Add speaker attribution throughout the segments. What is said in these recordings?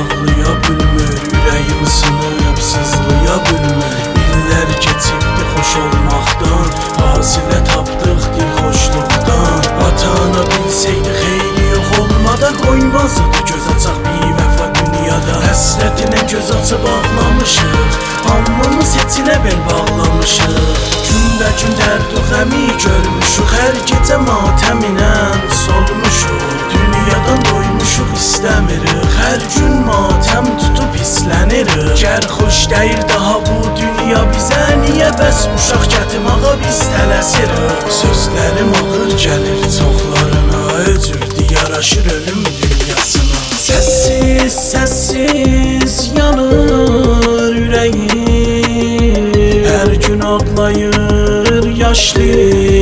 Speaker 1: ağlaya bilmir, ürəyim sınıb sızlaya bilmir. İllər keçibdi xoş olmaqdan, fasilə tapdıq dilxoşluqdan. Ata-ana bilsəydi xeyri yox olmada, qoymazdı göz açaq bir vəfa dünyada. Həsrətinə göz açıb ağlamışıq, alnımız içinə bel bağlamışıq. Gün dərd o qəmi görmüşük, hər gecə matəminə solmuşuq. Dünyadan doymuşuq, istəmirik, hər gün matəm tutub pislənirik. Gər xoş deyir daha bu dünya bizə, niyə bəs uşaq gətimağa biz tələsirik. Sözlərim ağır gəlir çoxlarına, öcürdü yaraşır ölüm dünyasına. Səssiz, səssiz yanır ürəyim, hər gün ağlayır yaşlı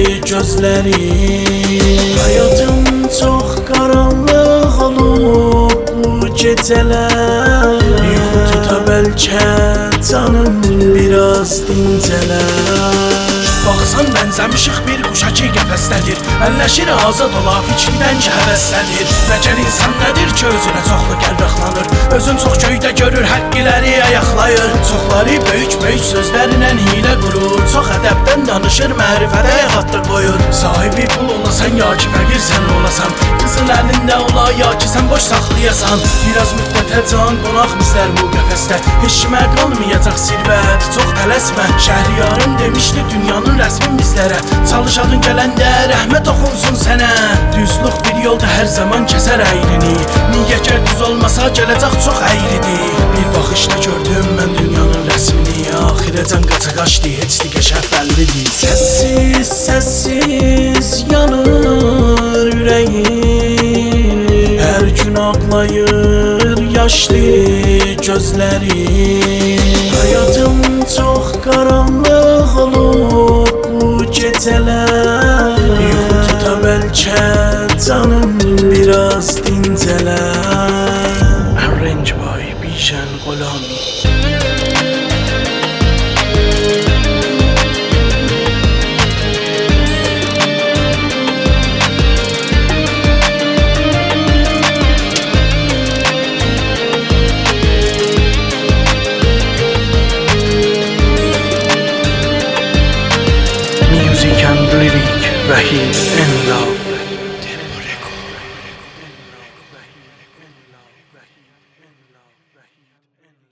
Speaker 1: gözlərim. Həyatım çox qaranlıq olub bu gecələr, yuxu tuta bəlkə canım biraz dincələr. Baxsan bənzəmişik bir quşa ki qəfəsdədir, əlləşir azad ola fikridən ki həvəsdədir. Məgər insan nədir ki özünə çoxlu qərrəxlanır, özün çox göydə görür, həqqiləri ayaqlayır. Çoxları böyük sözlərlə hilə qurur, çox ədəbdən danışır, mərifətə yağatdır qoyur. Sahibi pul olasan ya ki fəqir sən olasan, qızın əlində ola ya ki sən boş saxlayasan. Biraz müddətə can qonaq bizlər bu qəfəsdə, heç kimə qalmayacaq sirvət, çox tələsmə. Şəhriyarım demişdi dünyanın rəsmin bizlərə, çalışadın gələndə rəhmət oxunsun sənə. Düzlük bir yolda hər zaman kəsər əyrini, niyə gər düz olmasa gələcək çox əyridir. Bir baxışda gördüm mən dünyanın rəsmini, axirəcən qaça qaçdı, heç digə şəhv bəllidir. Səssiz, səssiz yanır ürəyim, hər gün ağlayır yaşlı gözlərim. Həyatım çox qaranlıq olub bu gecələr, yuxu tuta bəlkə canım biraz dincələr. Arrange by Bijan Gholami. Music and lyric Vahid Endo.